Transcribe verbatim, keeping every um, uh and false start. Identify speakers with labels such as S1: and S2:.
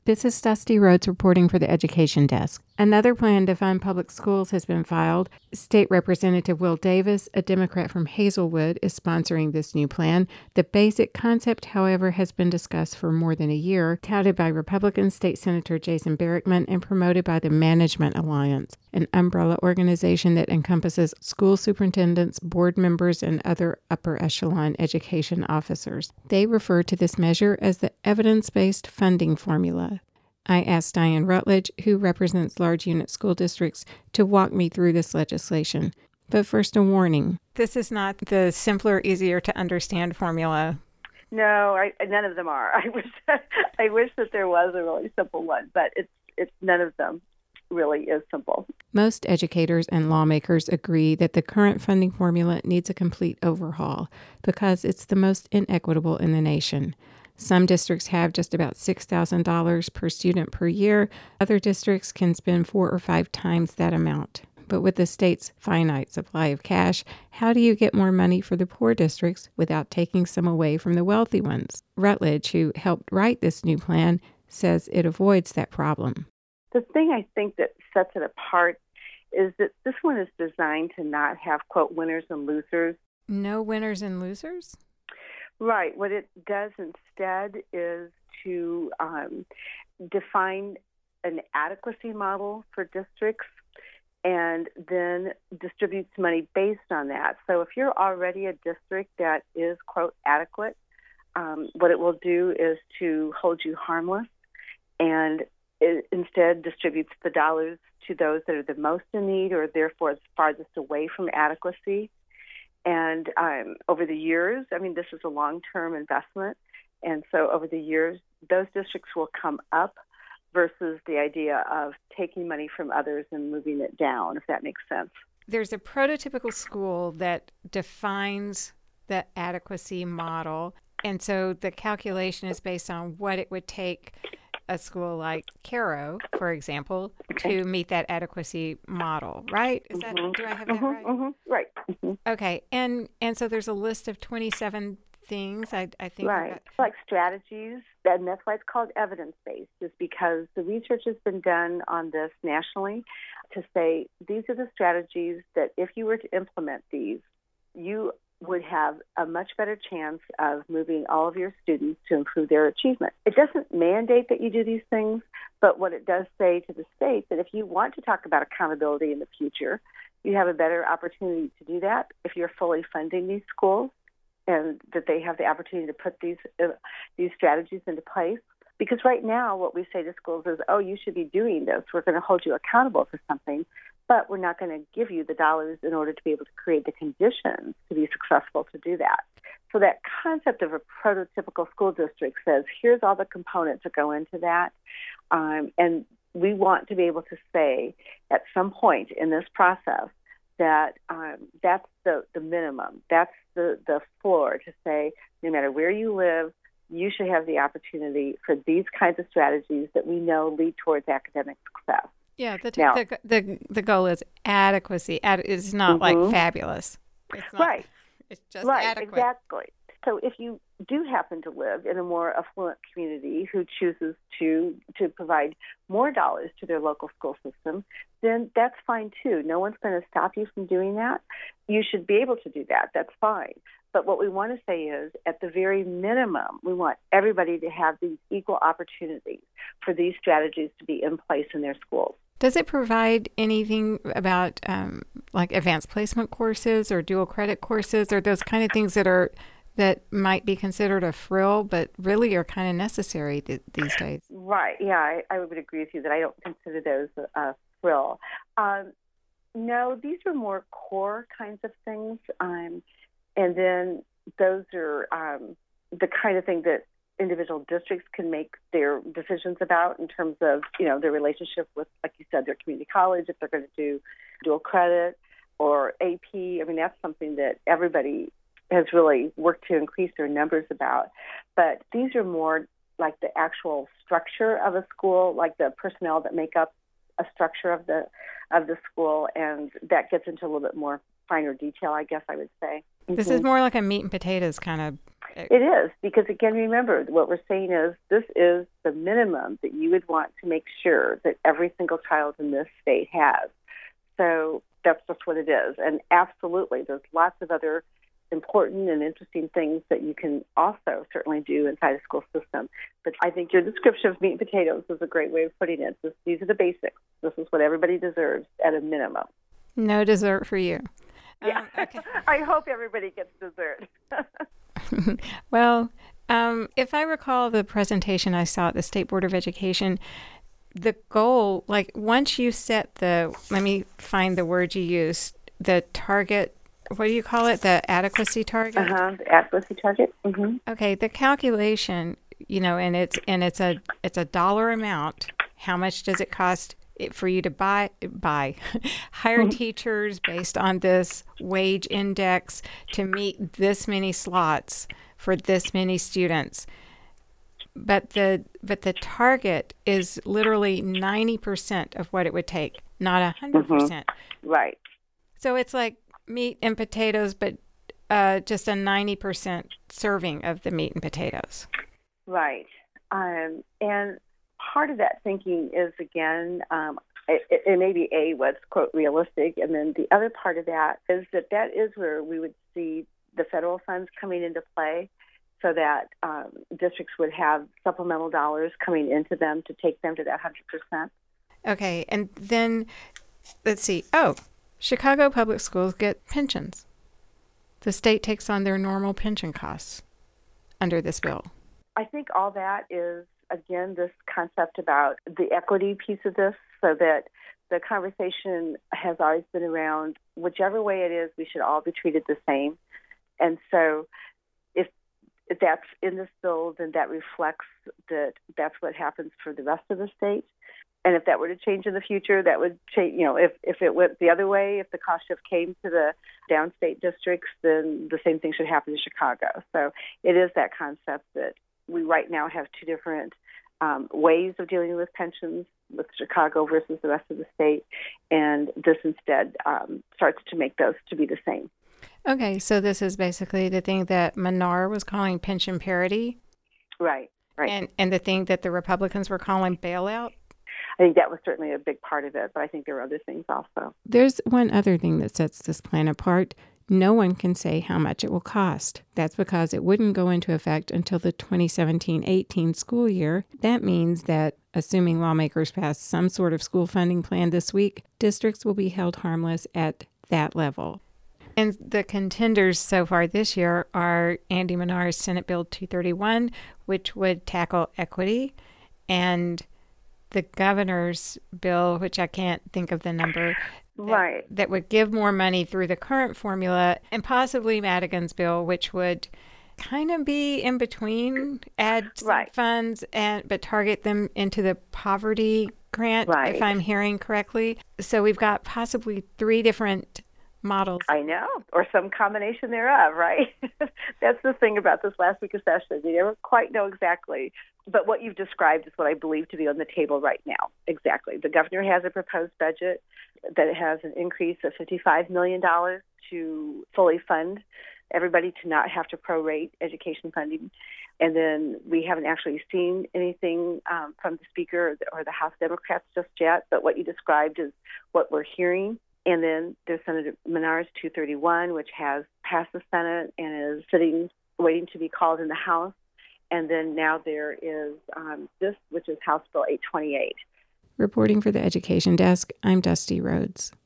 S1: This is Dusty Rhodes reporting for the Education Desk. Another plan to fund public schools has been filed. State Representative Will Davis, a Democrat from Hazelwood, is sponsoring this new plan. The basic concept, however, has been discussed for more than a year, touted by Republican State Senator Jason Barickman and promoted by the Management Alliance, an umbrella organization that encompasses school superintendents, board members, and other upper echelon education officers. They refer to this measure as the evidence-based funding formula. I asked Diane Rutledge, who represents large unit school districts, to walk me through this legislation. But first, a warning. This is not the simpler, easier to understand formula.
S2: No, I, none of them are. I wish I wish that there was a really simple one, but it's it's none of them really is simple.
S1: Most educators and lawmakers agree that the current funding formula needs a complete overhaul because it's the most inequitable in the nation. Some districts have just about six thousand dollars per student per year. Other districts can spend four or five times that amount. But with the state's finite supply of cash, how do you get more money for the poor districts without taking some away from the wealthy ones? Rutledge, who helped write this new plan, says it avoids that problem.
S2: The thing I think that sets it apart is that this one is designed to not have, quote, winners and losers.
S1: No winners and losers?
S2: Right. What it does instead is to um, define an adequacy model for districts and then distributes money based on that. So if you're already a district that is, quote, adequate, um, what it will do is to hold you harmless and it instead distributes the dollars to those that are the most in need or therefore farthest away from adequacy. And um, over the years, I mean, this is a long-term investment. And so over the years, those districts will come up versus the idea of taking money from others and moving it down, if that makes sense.
S1: There's a prototypical school that defines the adequacy model. And so the calculation is based on what it would take a school like Cairo, for example, okay. to meet that adequacy model, right? Is that, mm-hmm. do I have that
S2: mm-hmm.
S1: right?
S2: Mm-hmm. Right. Mm-hmm.
S1: Okay. And and so there's a list of twenty-seven things, I, I think.
S2: Right. It's like strategies, and that's why it's called evidence-based, is because the research has been done on this nationally to say these are the strategies that if you were to implement these, you would have a much better chance of moving all of your students to improve their achievement. It doesn't mandate that you do these things, but what it does say to the state that if you want to talk about accountability in the future, you have a better opportunity to do that if you're fully funding these schools and that they have the opportunity to put these uh, these strategies into place. Because right now what we say to schools is, oh, you should be doing this. We're going to hold you accountable for something, but we're not going to give you the dollars in order to be able to create the conditions to be successful to do that. So that concept of a prototypical school district says, here's all the components that go into that. Um, and we want to be able to say at some point in this process that um, that's the, the minimum. That's the, the floor to say, no matter where you live, you should have the opportunity for these kinds of strategies that we know lead towards academic success.
S1: Yeah, the t- now, the, the the goal is adequacy. Ad- it's not
S2: mm-hmm.
S1: like fabulous. It's not,
S2: right.
S1: It's just
S2: right,
S1: adequate.
S2: Exactly. So if you do happen to live in a more affluent community who chooses to to provide more dollars to their local school system, then that's fine too. No one's going to stop you from doing that. You should be able to do that. That's fine. But what we want to say is, at the very minimum, we want everybody to have these equal opportunities for these strategies to be in place in their schools.
S1: Does it provide anything about um, like advanced placement courses or dual credit courses or those kind of things that are that might be considered a frill, but really are kind of necessary th- these days?
S2: Right. Yeah, I, I would agree with you that I don't consider those a, a frill. Um, no, these are more core kinds of things. Um, and then those are um, the kind of thing that individual districts can make their decisions about in terms of, you know, their relationship with, like you said, their community college, if they're going to do dual credit or A P. I mean, that's something that everybody has really worked to increase their numbers about. But these are more like the actual structure of a school, like the personnel that make up a structure of the of the school, and that gets into a little bit more finer detail, I guess I would say.
S1: This
S2: mm-hmm.
S1: is more like a meat and potatoes kind of
S2: It is, because again, remember, what we're saying is this is the minimum that you would want to make sure that every single child in this state has. So that's just what it is. And absolutely, there's lots of other important and interesting things that you can also certainly do inside a school system. But I think your description of meat and potatoes is a great way of putting it. This, these are the basics. This is what everybody deserves at a minimum.
S1: No dessert for you.
S2: Yeah.
S1: Um, okay.
S2: I hope everybody gets dessert.
S1: Well, um, if I recall the presentation I saw at the State Board of Education, the goal, like once you set the, let me find the word you used, the target, what do you call it? The adequacy target?
S2: Uh-huh, the adequacy target. Mm-hmm.
S1: Okay, the calculation, you know, and it's and it's a it's a dollar amount. How much does it cost it for you to buy buy hire mm-hmm. teachers based on this wage index to meet this many slots for this many students? But the but the target is literally ninety percent of what it would take, not one hundred percent.
S2: Mm-hmm. Right.
S1: So it's like meat and potatoes, but uh, just a ninety percent serving of the meat and potatoes.
S2: Right. Um, and part of that thinking is, again, um, it, it may be A, what's, quote, realistic, and then the other part of that is that that is where we would see the federal funds coming into play, so that um, districts would have supplemental dollars coming into them to take them to that one hundred percent.
S1: Okay, and then, let's see, oh, Chicago Public Schools get pensions. The state takes on their normal pension costs under this bill.
S2: I think all that is, again, this concept about the equity piece of this, so that the conversation has always been around whichever way it is, we should all be treated the same. And so if, if that's in this bill, then that reflects that that's what happens for the rest of the state. And if that were to change in the future, that would change, you know, if, if it went the other way, if the cost shift came to the downstate districts, then the same thing should happen in Chicago. So it is that concept that we right now have two different um, ways of dealing with pensions, with Chicago versus the rest of the state. And this instead um, starts to make those to be the same.
S1: Okay, so this is basically the thing that Menard was calling pension parity.
S2: Right, right.
S1: And, and the thing that the Republicans were calling bailout.
S2: I think that was certainly a big part of it, but I think there were other things also.
S1: There's one other thing that sets this plan apart. No one can say how much it will cost. That's because it wouldn't go into effect until the twenty seventeen eighteen school year. That means that, assuming lawmakers pass some sort of school funding plan this week, districts will be held harmless at that level. And the contenders so far this year are Andy Menard's Senate Bill two thirty-one, which would tackle equity, and the governor's bill, which I can't think of the number, that,
S2: right,
S1: that would give more money through the current formula, and possibly Madigan's bill, which would kind of be in between, add some
S2: right.
S1: funds, and but target them into the poverty grant,
S2: right.
S1: if I'm hearing correctly. So we've got possibly three different models.
S2: I know, or some combination thereof, right? That's the thing about this last week of session. You never quite know exactly. But what you've described is what I believe to be on the table right now. Exactly. The governor has a proposed budget that has an increase of fifty-five million dollars to fully fund everybody, to not have to prorate education funding. And then we haven't actually seen anything um, from the Speaker or the House Democrats just yet, but what you described is what we're hearing. And then there's Senator Menard's two thirty-one, which has passed the Senate and is sitting, waiting to be called in the House. And then now there is um, this, which is House Bill eight twenty-eight.
S1: Reporting for the Education Desk, I'm Dusty Rhodes.